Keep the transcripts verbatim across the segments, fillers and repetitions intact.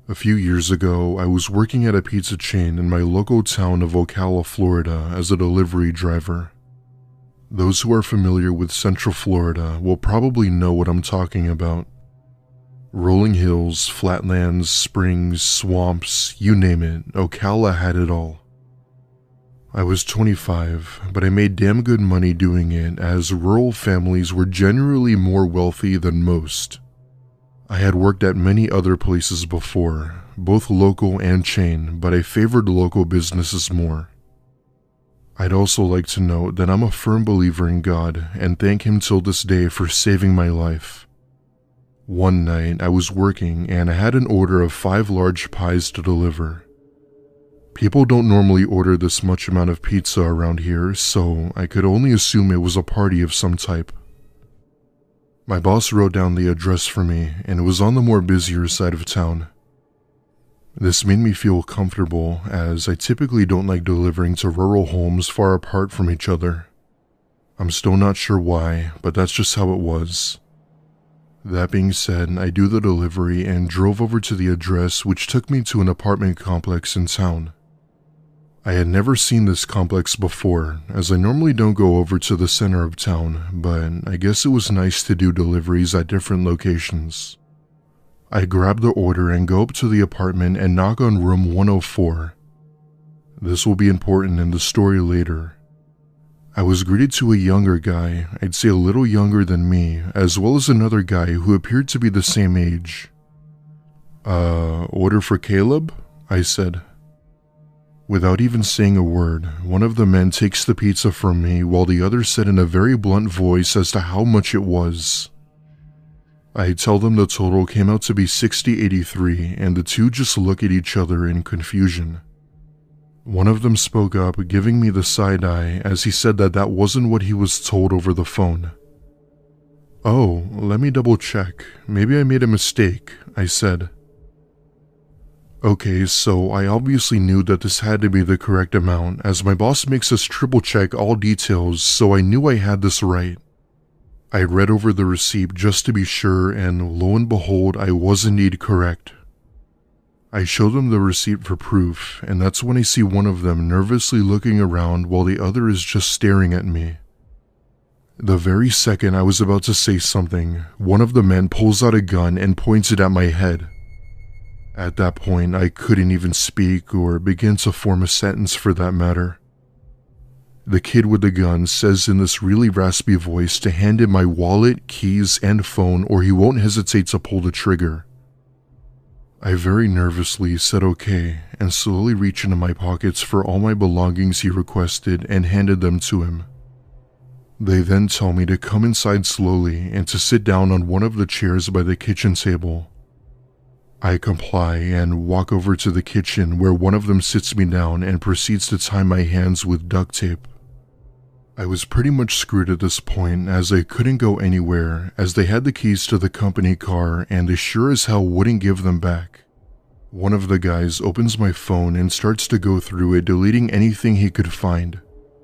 A few years ago, I was working at a pizza chain in my local town of Ocala, Florida as a delivery driver. Those who are familiar with Central Florida will probably know what I'm talking about. Rolling hills, flatlands, springs, swamps, you name it, Ocala had it all. I was twenty-five, but I made damn good money doing it as rural families were generally more wealthy than most. I had worked at many other places before, both local and chain, but I favored local businesses more. I'd also like to note that I'm a firm believer in God and thank Him till this day for saving my life. One night, I was working and I had an order of five large pies to deliver. People don't normally order this much amount of pizza around here, so I could only assume it was a party of some type. My boss wrote down the address for me, and it was on the more busier side of town. This made me feel comfortable, as I typically don't like delivering to rural homes far apart from each other. I'm still not sure why, but that's just how it was. That being said, I do the delivery and drove over to the address, which took me to an apartment complex in town. I had never seen this complex before, as I normally don't go over to the center of town, but I guess it was nice to do deliveries at different locations. I grab the order and go up to the apartment and knock on room one oh four. This will be important in the story later. I was greeted to a younger guy, I'd say a little younger than me, as well as another guy who appeared to be the same age. Uh, order for Caleb? I said. Without even saying a word, one of the men takes the pizza from me while the other said in a very blunt voice as to how much it was. I tell them the total came out to be sixty eighty-three, and the two just look at each other in confusion. One of them spoke up, giving me the side eye as he said that that wasn't what he was told over the phone. "Oh, let me double check. Maybe I made a mistake," I said. Okay, so I obviously knew that this had to be the correct amount, as my boss makes us triple check all details, so I knew I had this right. I read over the receipt just to be sure, and lo and behold, I was indeed correct. I show them the receipt for proof, and that's when I see one of them nervously looking around while the other is just staring at me. The very second I was about to say something, one of the men pulls out a gun and points it at my head. At that point, I couldn't even speak or begin to form a sentence for that matter. The kid with the gun says in this really raspy voice to hand him my wallet, keys, and phone or he won't hesitate to pull the trigger. I very nervously said okay and slowly reached into my pockets for all my belongings he requested and handed them to him. They then tell me to come inside slowly and to sit down on one of the chairs by the kitchen table. I comply and walk over to the kitchen where one of them sits me down and proceeds to tie my hands with duct tape. I was pretty much screwed at this point as I couldn't go anywhere as they had the keys to the company car and they sure as hell wouldn't give them back. One of the guys opens my phone and starts to go through it, deleting anything he could find.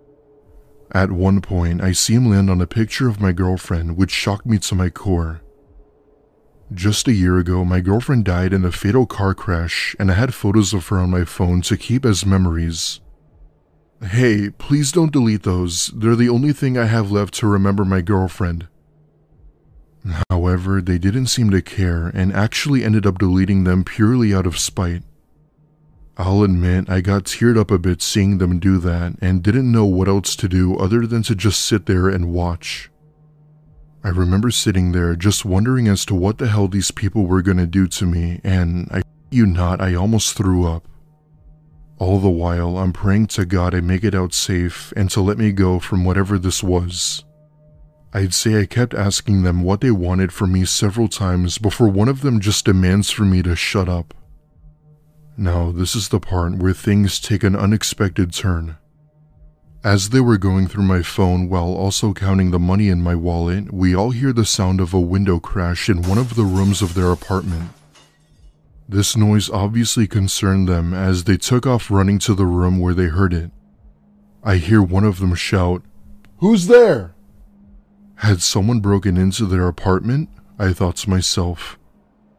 At one point, I see him land on a picture of my girlfriend, which shocked me to my core. Just a year ago, my girlfriend died in a fatal car crash, and I had photos of her on my phone to keep as memories. Hey, please don't delete those. They're the only thing I have left to remember my girlfriend. However, they didn't seem to care and actually ended up deleting them purely out of spite. I'll admit I got teared up a bit seeing them do that and didn't know what else to do other than to just sit there and watch. I remember sitting there just wondering as to what the hell these people were gonna do to me, and I you not, I almost threw up. All the while, I'm praying to God I make it out safe and to let me go from whatever this was. I'd say I kept asking them what they wanted from me several times before one of them just demands for me to shut up. Now, this is the part where things take an unexpected turn. As they were going through my phone while also counting the money in my wallet, we all hear the sound of a window crash in one of the rooms of their apartment. This noise obviously concerned them as they took off running to the room where they heard it. I hear one of them shout, "Who's there?" Had someone broken into their apartment? I thought to myself.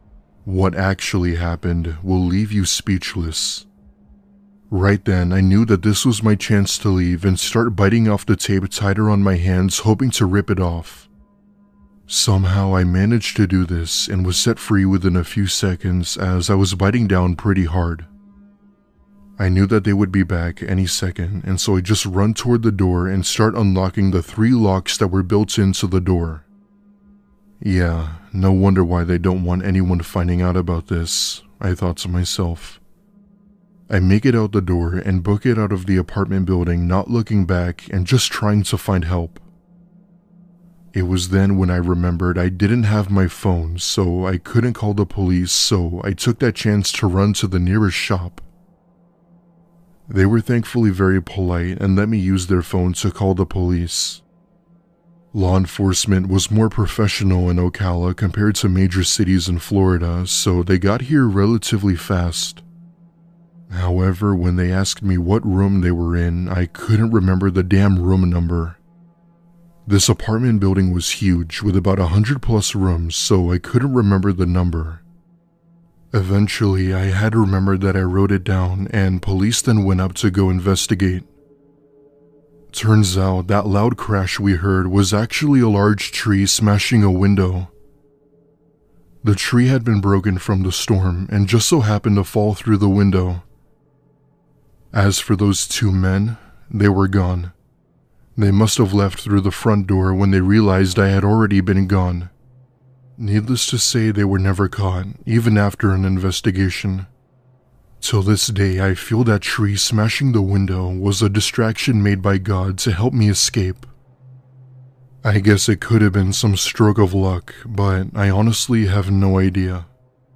What actually happened will leave you speechless. Right then, I knew that this was my chance to leave and start biting off the tape tighter on my hands, hoping to rip it off. Somehow I managed to do this and was set free within a few seconds as I was biting down pretty hard. I knew that they would be back any second, and so I just run toward the door and start unlocking the three locks that were built into the door. Yeah, no wonder why they don't want anyone finding out about this, I thought to myself. I make it out the door and book it out of the apartment building, not looking back and just trying to find help. It was then when I remembered I didn't have my phone, so I couldn't call the police, so I took that chance to run to the nearest shop. They were thankfully very polite and let me use their phone to call the police. Law enforcement was more professional in Ocala compared to major cities in Florida, so they got here relatively fast. However, when they asked me what room they were in, I couldn't remember the damn room number. This apartment building was huge, with about a hundred plus rooms, so I couldn't remember the number. Eventually, I had remembered that I wrote it down, and police then went up to go investigate. Turns out that loud crash we heard was actually a large tree smashing a window. The tree had been broken from the storm and just so happened to fall through the window. As for those two men, they were gone. They must have left through the front door when they realized I had already been gone. Needless to say, they were never caught, even after an investigation. Till this day, I feel that tree smashing the window was a distraction made by God to help me escape. I guess it could have been some stroke of luck, but I honestly have no idea.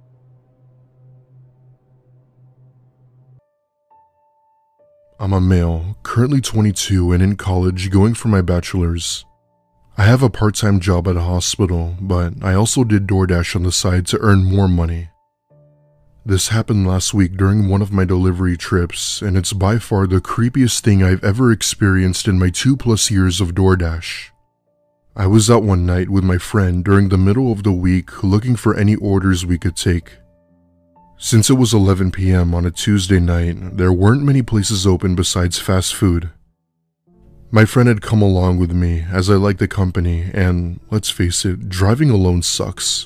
I'm a male, currently twenty-two and in college going for my bachelor's. I have a part-time job at a hospital, but I also did DoorDash on the side to earn more money. This happened last week during one of my delivery trips, and it's by far the creepiest thing I've ever experienced in my two plus years of DoorDash. I was out one night with my friend during the middle of the week looking for any orders we could take. Since it was eleven p m on a Tuesday night, there weren't many places open besides fast food. My friend had come along with me as I liked the company, and let's face it, driving alone sucks.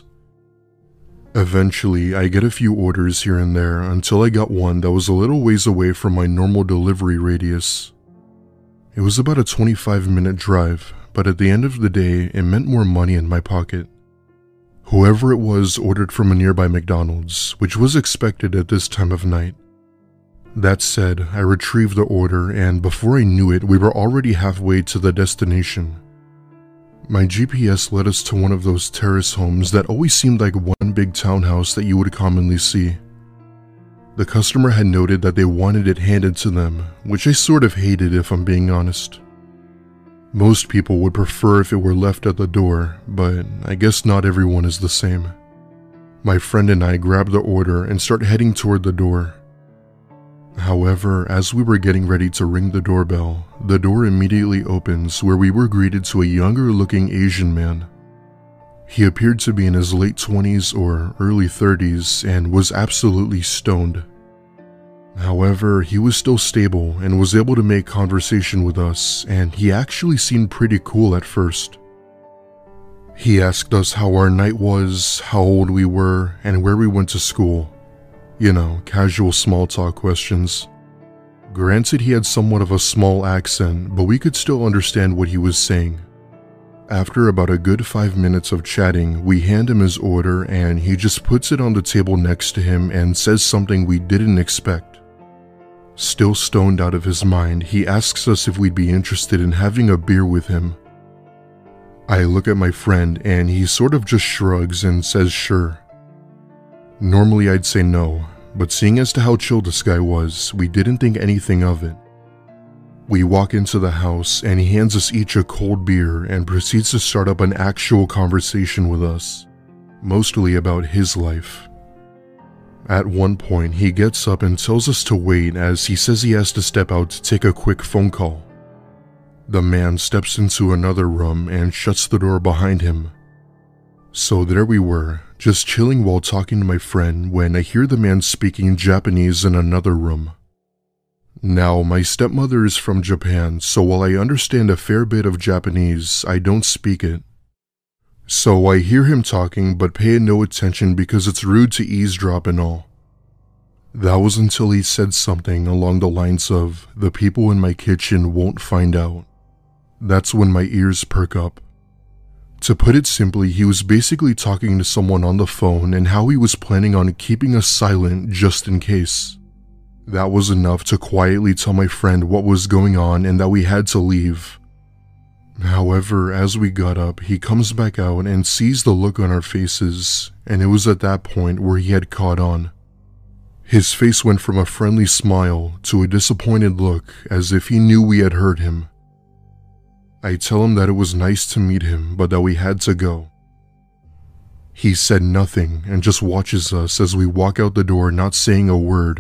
Eventually, I get a few orders here and there until I got one that was a little ways away from my normal delivery radius. It was about a twenty-five minute drive, but at the end of the day, it meant more money in my pocket. Whoever it was ordered from a nearby McDonald's, which was expected at this time of night. That said, I retrieved the order, and before I knew it, we were already halfway to the destination. My G P S led us to one of those terrace homes that always seemed like one big townhouse that you would commonly see. The customer had noted that they wanted it handed to them, which I sort of hated if I'm being honest. Most people would prefer if it were left at the door, but I guess not everyone is the same. My friend and I grabbed the order and started heading toward the door. However, as we were getting ready to ring the doorbell, the door immediately opens where we were greeted to a younger looking Asian man. He appeared to be in his late twenties or early thirties and was absolutely stoned. However, he was still stable and was able to make conversation with us, and he actually seemed pretty cool at first. He asked us how our night was, how old we were, and where we went to school. You know, casual small talk questions. Granted, he had somewhat of a small accent, but we could still understand what he was saying. After about a good five minutes of chatting, we hand him his order and he just puts it on the table next to him and says something we didn't expect. Still stoned out of his mind, he asks us if we'd be interested in having a beer with him. I look at my friend and he sort of just shrugs and says sure. Normally I'd say no, but seeing as to how chill this guy was, we didn't think anything of it. We walk into the house and he hands us each a cold beer and proceeds to start up an actual conversation with us, mostly about his life. At one point, he gets up and tells us to wait as he says he has to step out to take a quick phone call. The man steps into another room and shuts the door behind him. So there we were, just chilling while talking to my friend when I hear the man speaking Japanese in another room. Now, my stepmother is from Japan, so while I understand a fair bit of Japanese, I don't speak it. So I hear him talking but pay no attention because it's rude to eavesdrop and all. That was until he said something along the lines of, "The people in my kitchen won't find out." That's when my ears perk up. To put it simply, he was basically talking to someone on the phone and how he was planning on keeping us silent just in case. That was enough to quietly tell my friend what was going on and that we had to leave. However, as we got up, he comes back out and sees the look on our faces, and it was at that point where he had caught on. His face went from a friendly smile to a disappointed look as if he knew we had hurt him. I tell him that it was nice to meet him, but that we had to go. He said nothing and just watches us as we walk out the door, not saying a word.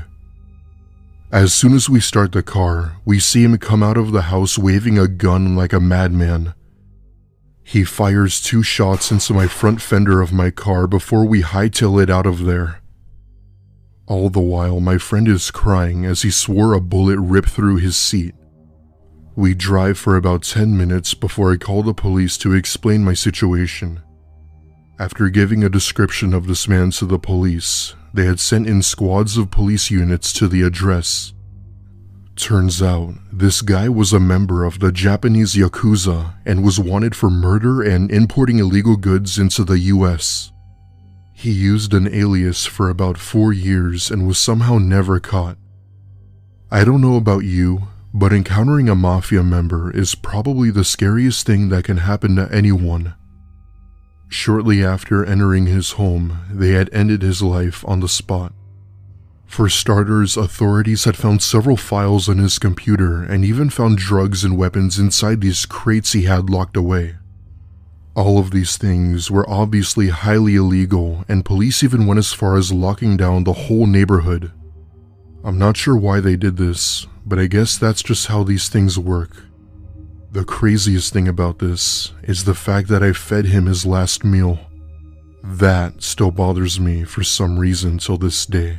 As soon as we start the car, we see him come out of the house waving a gun like a madman. He fires two shots into my front fender of my car before we hightail it out of there. All the while, my friend is crying as he swore a bullet ripped through his seat. We drive for about ten minutes before I call the police to explain my situation. After giving a description of this man to the police, they had sent in squads of police units to the address. Turns out, this guy was a member of the Japanese Yakuza and was wanted for murder and importing illegal goods into the U S. He used an alias for about four years and was somehow never caught. I don't know about you, but encountering a mafia member is probably the scariest thing that can happen to anyone. Shortly after entering his home, they had ended his life on the spot. For starters, authorities had found several files on his computer and even found drugs and weapons inside these crates he had locked away. All of these things were obviously highly illegal, and police even went as far as locking down the whole neighborhood. I'm not sure why they did this, but I guess that's just how these things work. The craziest thing about this is the fact that I fed him his last meal. That still bothers me for some reason till this day.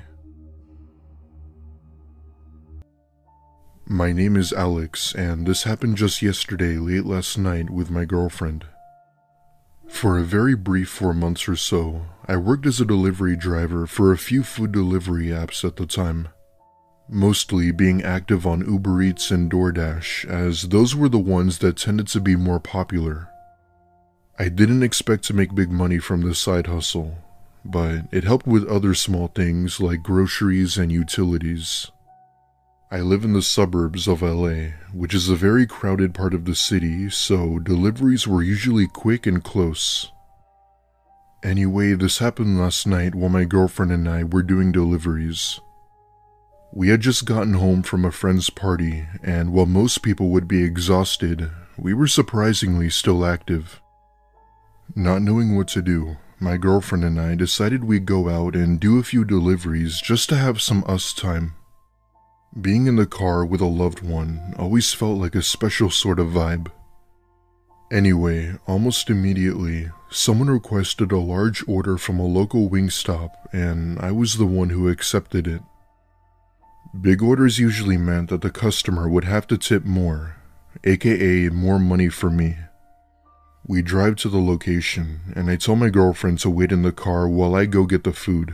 My name is Alex, and this happened just yesterday late last night with my girlfriend. For a very brief four months or so, I worked as a delivery driver for a few food delivery apps at the time. Mostly being active on Uber Eats and DoorDash, as those were the ones that tended to be more popular. I didn't expect to make big money from this side hustle, but it helped with other small things like groceries and utilities. I live in the suburbs of L A, which is a very crowded part of the city, so deliveries were usually quick and close. Anyway, this happened last night while my girlfriend and I were doing deliveries. We had just gotten home from a friend's party, and while most people would be exhausted, we were surprisingly still active. Not knowing what to do, my girlfriend and I decided we'd go out and do a few deliveries just to have some us time. Being in the car with a loved one always felt like a special sort of vibe. Anyway, almost immediately, someone requested a large order from a local Wingstop, and I was the one who accepted it. Big orders usually meant that the customer would have to tip more, aka more money for me. We drive to the location, and I tell my girlfriend to wait in the car while I go get the food.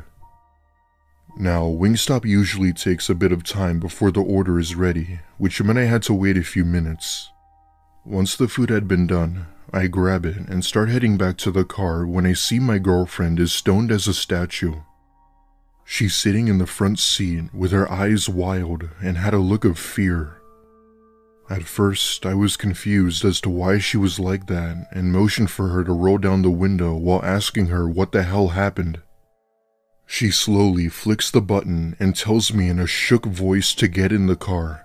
Now, Wingstop usually takes a bit of time before the order is ready, which meant I had to wait a few minutes. Once the food had been done, I grab it and start heading back to the car when I see my girlfriend is stoned as a statue. She's sitting in the front seat with her eyes wild and had a look of fear. At first, I was confused as to why she was like that and motioned for her to roll down the window while asking her what the hell happened. She slowly flicks the button and tells me in a shook voice to get in the car.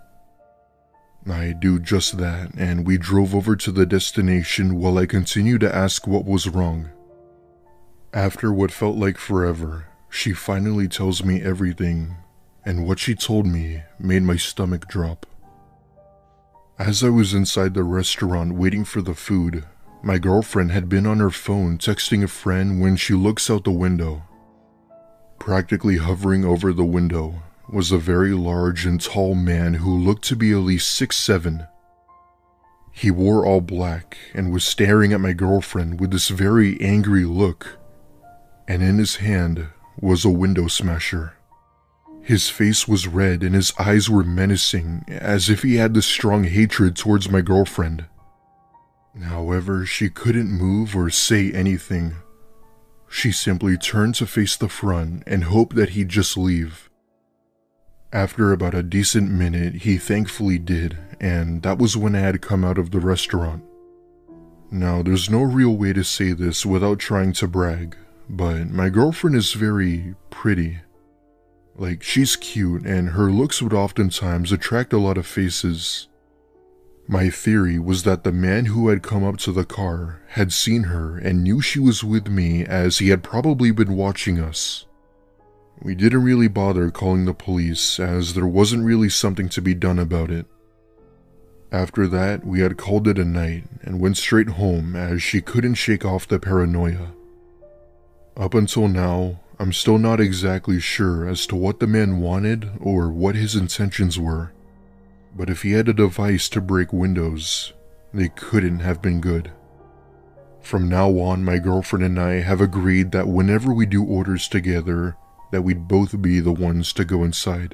I do just that, and we drove over to the destination while I continued to ask what was wrong. After what felt like forever, she finally tells me everything, and what she told me made my stomach drop. As I was inside the restaurant waiting for the food, My girlfriend had been on her phone texting a friend when she looks out the window. Practically hovering over the window was a very large and tall man who looked to be at least six seven. He wore all black and was staring at my girlfriend with this very angry look, and in his hand was a window smasher. His face was red and his eyes were menacing, as if he had this strong hatred towards my girlfriend. However, she couldn't move or say anything. She simply turned to face the front and hoped that he'd just leave. After about a decent minute, he thankfully did, and that was when I had come out of the restaurant. Now, there's no real way to say this without trying to brag, but my girlfriend is very pretty. Like, she's cute, and her looks would oftentimes attract a lot of faces. My theory was that the man who had come up to the car had seen her and knew she was with me, as he had probably been watching us. We didn't really bother calling the police, as there wasn't really something to be done about it. After that, we had called it a night and went straight home, as she couldn't shake off the paranoia. Up until now, I'm still not exactly sure as to what the man wanted or what his intentions were, but if he had a device to break windows, they couldn't have been good. From now on, my girlfriend and I have agreed that whenever we do orders together, that we'd both be the ones to go inside.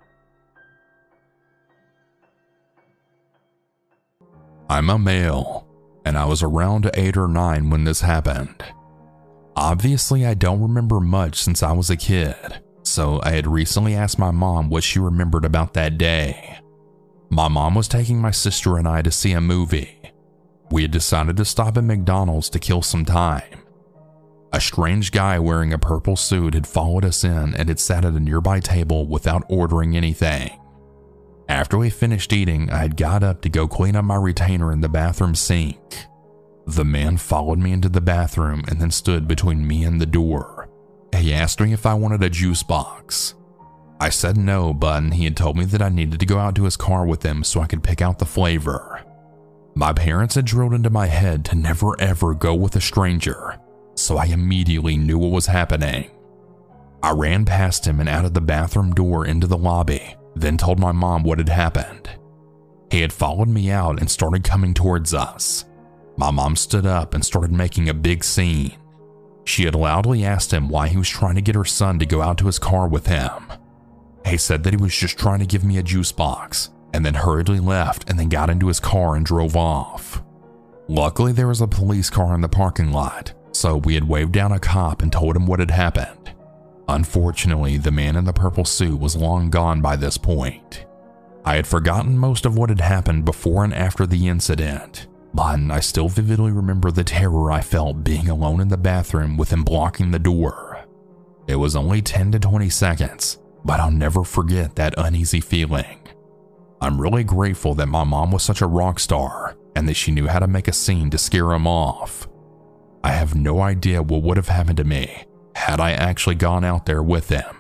I'm a male, and I was around eight or nine when this happened. Obviously, I don't remember much since I was a kid, so I had recently asked my mom what she remembered about that day. My mom was taking my sister and I to see a movie. We had decided to stop at McDonald's to kill some time. A strange guy wearing a purple suit had followed us in and had sat at a nearby table without ordering anything. After we finished eating, I had got up to go clean up my retainer in the bathroom sink. The man followed me into the bathroom and then stood between me and the door. He asked me if I wanted a juice box. I said no, but he had told me that I needed to go out to his car with him so I could pick out the flavor. My parents had drilled into my head to never ever go with a stranger, so I immediately knew what was happening. I ran past him and out of the bathroom door into the lobby, then told my mom what had happened. He had followed me out and started coming towards us. My mom stood up and started making a big scene. She had loudly asked him why he was trying to get her son to go out to his car with him. He said that he was just trying to give me a juice box, and then hurriedly left and then got into his car and drove off. Luckily, there was a police car in the parking lot, so we had waved down a cop and told him what had happened. Unfortunately, the man in the purple suit was long gone by this point. I had forgotten most of what had happened before and after the incident, but I still vividly remember the terror I felt being alone in the bathroom with him blocking the door. It was only ten to twenty seconds, but I'll never forget that uneasy feeling. I'm really grateful that my mom was such a rock star and that she knew how to make a scene to scare him off. I have no idea what would have happened to me had I actually gone out there with him.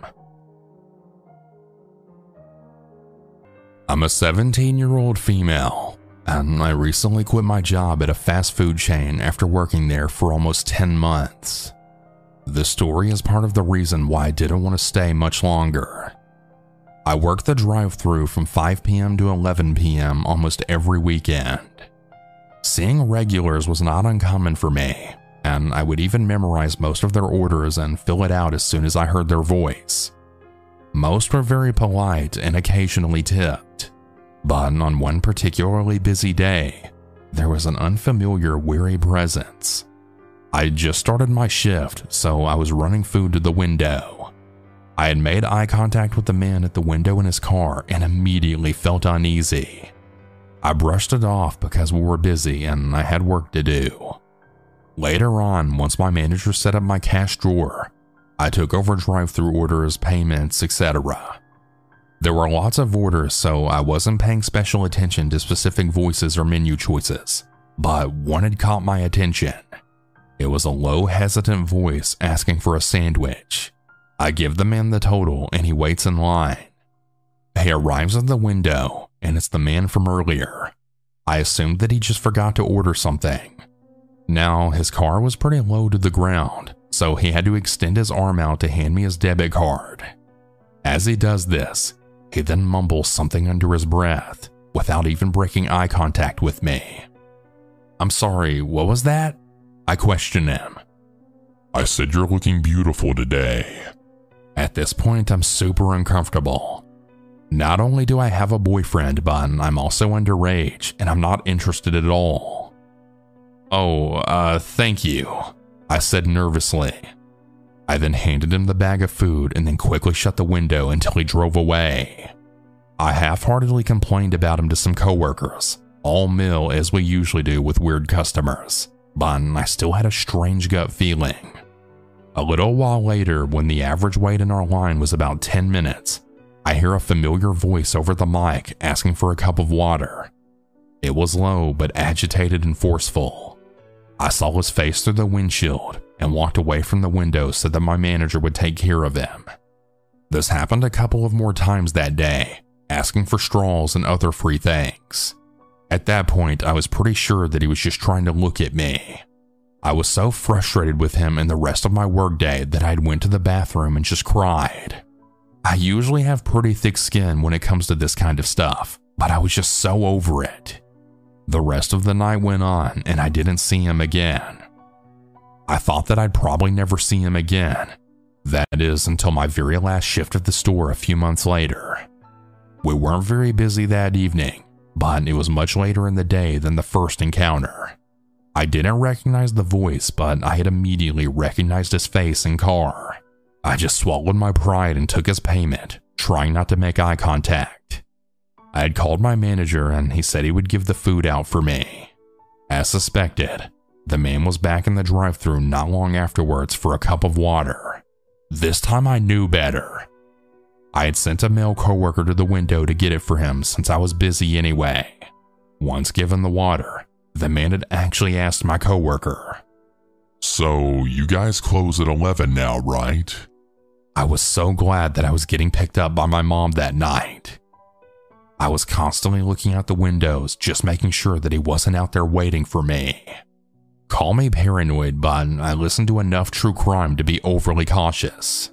I'm a seventeen-year-old female, and I recently quit my job at a fast food chain after working there for almost ten months. This story is part of the reason why I didn't want to stay much longer. I worked the drive-thru from five p m to eleven p m almost every weekend. Seeing regulars was not uncommon for me, and I would even memorize most of their orders and fill it out as soon as I heard their voice. Most were very polite and occasionally tipped, but on one particularly busy day, there was an unfamiliar, weary presence. I had just started my shift, so I was running food to the window. I had made eye contact with the man at the window in his car and immediately felt uneasy. I brushed it off because we were busy and I had work to do. Later on, once my manager set up my cash drawer, I took over drive-thru orders, payments, et cetera. There were lots of orders, so I wasn't paying special attention to specific voices or menu choices, but one had caught my attention. It was a low, hesitant voice asking for a sandwich. I give the man the total and he waits in line. He arrives at the window and it's the man from earlier. I assumed that he just forgot to order something. Now, his car was pretty low to the ground, so he had to extend his arm out to hand me his debit card. As he does this, he then mumbles something under his breath without even breaking eye contact with me. "I'm sorry, what was that?" I question him. "I said you're looking beautiful today." At this point, I'm super uncomfortable. Not only do I have a boyfriend, but I'm also underage, and I'm not interested at all. "Oh, uh, thank you," I said nervously. I then handed him the bag of food and then quickly shut the window until he drove away. I half-heartedly complained about him to some coworkers, all male as we usually do with weird customers, but I still had a strange gut feeling. A little while later, when the average wait in our line was about ten minutes, I hear a familiar voice over the mic asking for a cup of water. It was low but agitated and forceful. I saw his face through the windshield and walked away from the window so that my manager would take care of him. This happened a couple of more times that day, asking for straws and other free things. At that point, I was pretty sure that he was just trying to look at me. I was so frustrated with him and the rest of my workday that I went to the bathroom and just cried. I usually have pretty thick skin when it comes to this kind of stuff, but I was just so over it. The rest of the night went on and I didn't see him again. I thought that I'd probably never see him again. That is until my very last shift at the store a few months later. We weren't very busy that evening, but it was much later in the day than the first encounter. I didn't recognize the voice, but I had immediately recognized his face and car. I just swallowed my pride and took his payment, trying not to make eye contact. I had called my manager and he said he would give the food out for me. As suspected, the man was back in the drive-thru not long afterwards for a cup of water. This time I knew better. I had sent a male coworker to the window to get it for him since I was busy anyway. Once given the water, the man had actually asked my coworker, "So, you guys close at eleven now, right?" I was so glad that I was getting picked up by my mom that night. I was constantly looking out the windows, just making sure that he wasn't out there waiting for me. Call me paranoid, but I listened to enough true crime to be overly cautious.